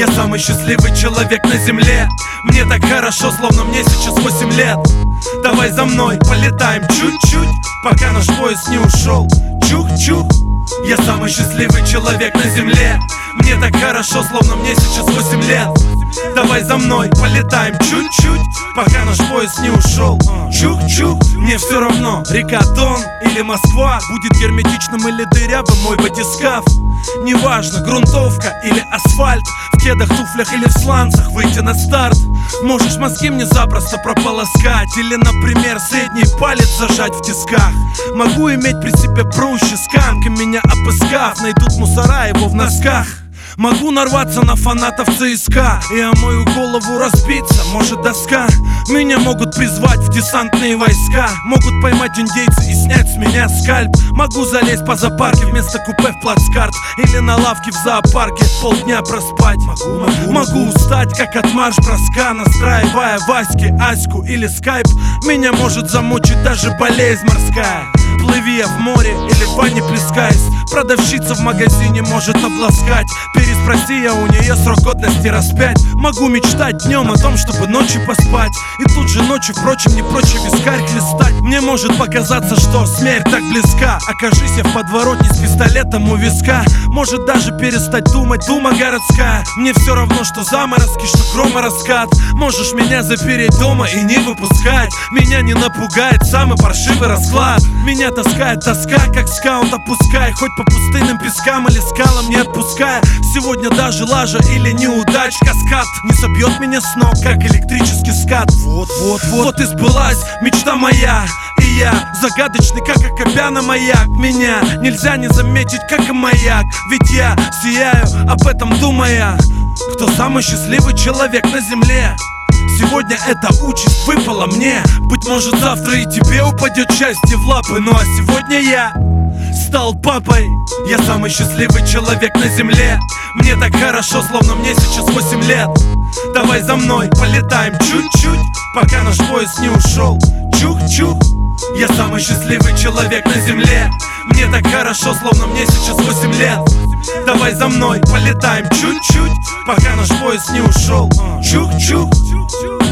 Я самый счастливый человек на земле. Мне так хорошо, словно мне сейчас 8 лет. Давай за мной, полетаем чуть-чуть, пока наш поезд не ушел. Чух-чух. Я самый счастливый человек на земле. Мне так хорошо, словно мне сейчас 8 лет. Давай за мной, полетаем чуть-чуть, пока наш поезд не ушел. Чух-чух. Мне все равно, река Дон или Москва, будет герметичным или дырявым мой батискаф. Неважно, грунтовка или асфальт, в кедах, туфлях или в сланцах выйти на старт. Можешь мозги мне запросто прополоскать, или, например, средний палец зажать в тисках. Могу иметь при себе прущи, сканки меня обыскав, найдут мусора его в носках. Могу нарваться на фанатов ЦСКА и о мою голову разбиться может доска. Меня могут призвать в десантные войска, могут поймать индейцы и снять с меня скальп. Могу залезть по зоопарке вместо купе в плацкарт, или на лавке в зоопарке полдня проспать. Могу устать, как от марш-броска, настраивая Васьки, Аську или скайп. Меня может замучить даже болезнь морская. Плыви я в море или в ванне плескаясь, продавщица в магазине может обласкать. Переспроси я у нее срок годности раз 5. Могу мечтать днем о том, чтобы ночью поспать, и тут же ночью, впрочем, не прочь вискарь хлестать. Мне может показаться, что смерть так близка. Окажись я в подворотне с пистолетом у виска, может даже перестать думать дума городская. Мне все равно, что заморозки, что громораскат. Можешь меня запереть дома и не выпускать. Меня не напугает самый паршивый расклад. Меня таскает тоска, как скаут, опускай хоть по пустынным пескам или скалам не отпуская. Сегодня даже лажа или неудач каскад не собьет меня с ног, как электрический скат. Вот и сбылась мечта моя, и я загадочный, как Акопяна маяк. Меня нельзя не заметить, как и маяк, ведь я сияю, об этом думая. Кто самый счастливый человек на земле? Сегодня эта участь выпала мне. Быть может, завтра и тебе упадет счастье в лапы. Ну а сегодня я стал папой. Я самый счастливый человек на земле. Мне так хорошо, словно мне сейчас 8 лет. Давай за мной, полетаем чуть-чуть, пока наш поезд не ушел. Чух-чух. Я самый счастливый человек на земле. Мне так хорошо, словно мне сейчас 8 лет. Давай за мной, полетаем чуть-чуть, пока наш поезд не ушел. Чух-чух.